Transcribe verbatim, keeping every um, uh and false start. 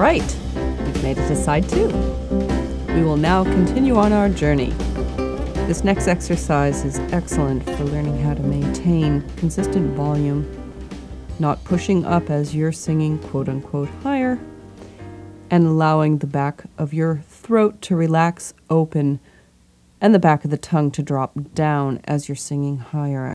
right, we've made it to side two. We will now continue on our journey. This next exercise is excellent for learning how to maintain consistent volume, not pushing up as you're singing quote-unquote higher, and allowing the back of your throat to relax, open, and the back of the tongue to drop down as you're singing higher